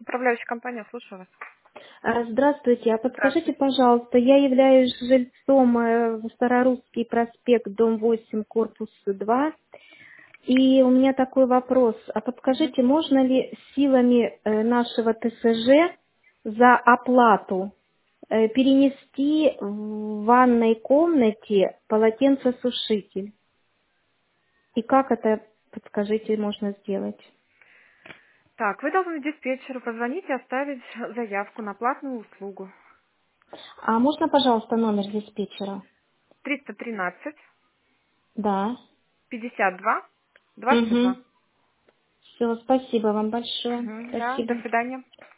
Управляющая компания, слушаю вас. Здравствуйте, а подскажите, Здравствуйте. пожалуйста, я являюсь жильцом в Старорусский проспект, дом 8, корпус 2, и у меня такой вопрос. А Мгм. подскажите, можно ли силами нашего ТСЖ за оплату перенести в ванной комнате полотенцесушитель? И как это, подскажите, можно сделать? Так, вы должны диспетчеру позвонить и оставить заявку на платную услугу. А можно, пожалуйста, номер диспетчера? 313 Да. 52 Угу. 22. Все, спасибо вам большое. Мгм. Да, до Спасибо. свидания.